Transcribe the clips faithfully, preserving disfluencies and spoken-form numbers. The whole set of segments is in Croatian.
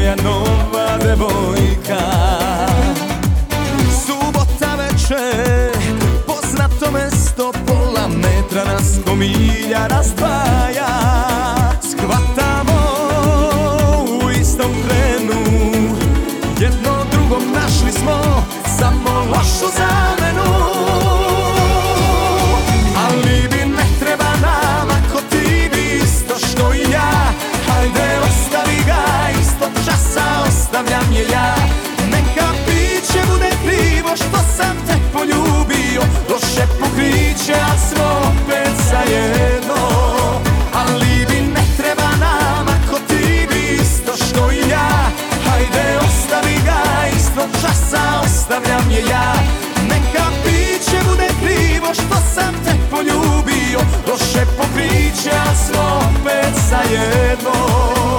moja nova devojka. Subota večer, poznato mesto, pola metra nas ko milja razdvaja. Shvatamo u istom trenu, jedno drugom našli smo samo lošu zamenu. Ali mi ne treba nama ko ti bi isto što i ja. Hajde ostavi ga, istog časa ostavljam je ja. Neka piće bude krivo što sam te poljubio, loše pokriće, a smo opet zajedno. Ali mi ne treba nama ko ti bi isto što i ja. Hajde ostavi ga, istog časa ostavljam je ja. Neka piće bude krivo što sam te poljubio, loše pokriće, a smo opet zajedno.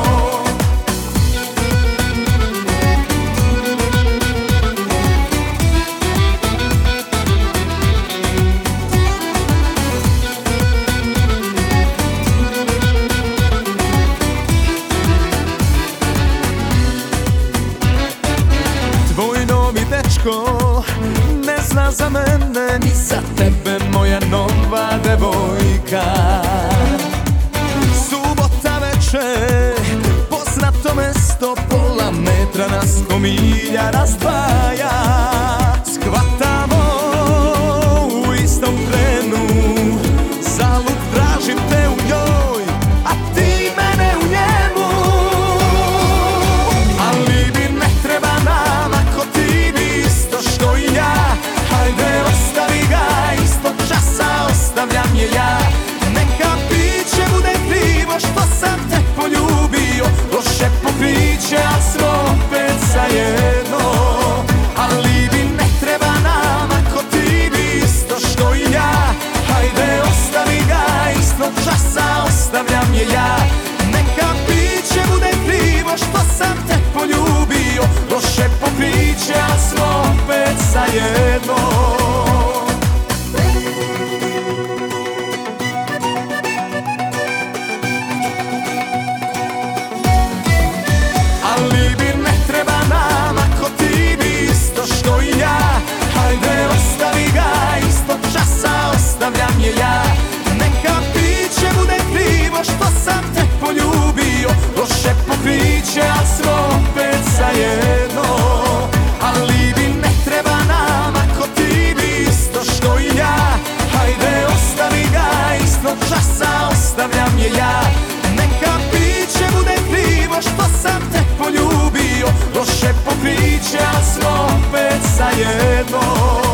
Tvoj novi dečko ne zna za mene ni za tebe, moja nova devojka. Subota večer, poznato mesto, pola metra nas ko milja razdvaja. Shvatamo u istom trenu, zalud tražim te u njoj, a ti mene u njemu. Ali mi ne treba nama ko ti bi isto što i ja. Hajde ostavi ga, istog časa ostavljam je ja. Neka piće bude krivo što sam te poljubio, loše pokriće, a smo opet zajedno. Ali mi ne treba nama ko ti bi isto što i ja. Hajde ostavi ga, istog časa ostavljam je ja. Neka piće bude krivo što sam te poljubio, loše pokriće, a smo opet zajedno. Ali mi ne treba nama ko ti bi isto što i ja. Hajde ostavi ga, istog časa ostavljam je ja. Neka piće bude krivo što sam te poljubio, loše pokriće, a smo opet zajedno. Ali mi ne treba nama ko ti bi isto što i ja. Hajde ostavi ga, istog časa ostavljam je ja. Neka piće bude krivo što sam te poljubio, loše pokriće, a smo opet zajedno.